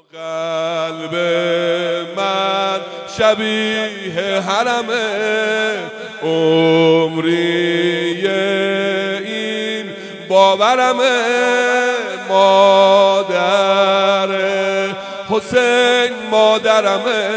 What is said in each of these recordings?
قلب من شبیه حرمه، عمری این باورمه. مادر حسین مادرمه،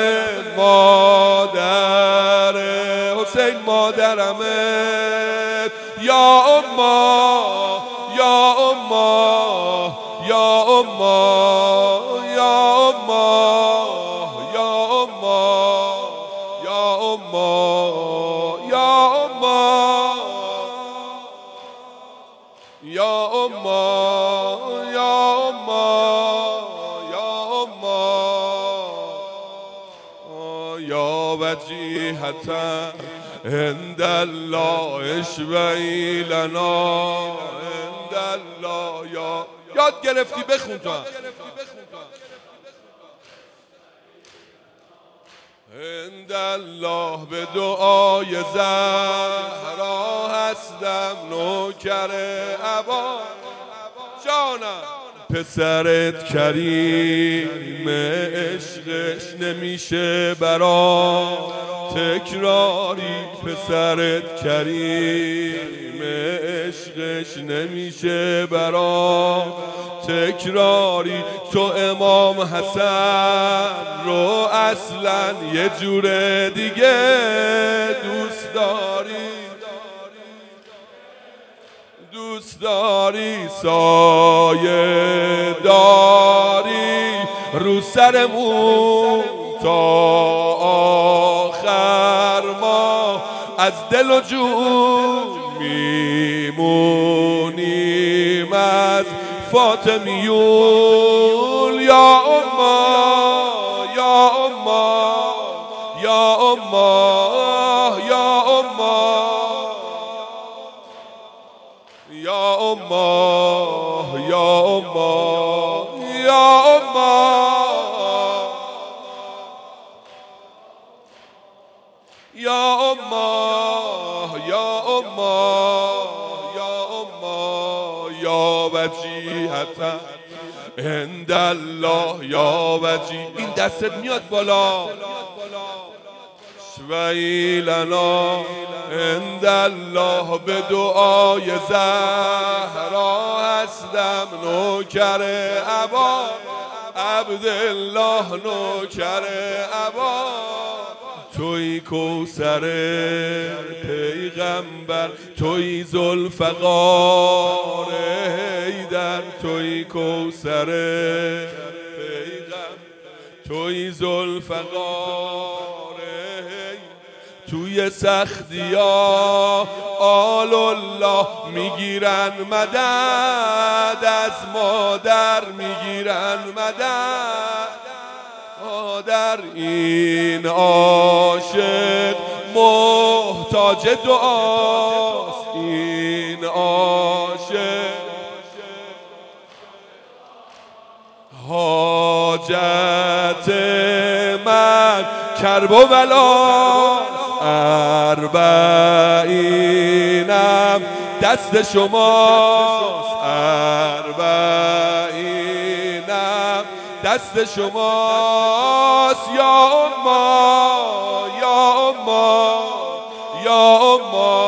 مادر حسین مادرمه. یا اما یا اما یا اما یا اما یا اما یا اما یا اما یا اما یا اما یا اما یا وجیهة عند الله اشفعی لنا عند الله. یاد گرفتی بخون تو هم. عند الله به دعای زهرا هستم نوکر ابا جانم. پسرت کریم عشقش نمیشه برا تکراری، پسرت کریم عشقش نمیشه برا تکراری. تو امام حسن رو اصلا یه جور دیگه دوست داری، دوست داری، سایه داری رو سرمون تا آخر. ما از دل و جون میمونیم از فاطمیون. یا اما یا اما یا اما یا اما یا اما یا اما یا اما یا اما یا اما یا اما یا وجیهة عند الله. یا وجیه این دستت میاد بالا. اشفعی لنا عند الله به دعای زهرا هستم نوکر ابا عبدالله نوکر ابا. توی کوثر پیغمبر، توی ذوالفقار حیدر، توی کوثر پیغمبر، توی ذوالفقار حیدر. توی سختی‌ها آل الله میگیرن مدد، از مادر میگیرن مدد. مادر این عاشق محتاج دعاست، این عاشق حاجت من کرب و بلاست. اربعینم دست شماست، اربعینم دست شماست. یا اما یا اما یا اما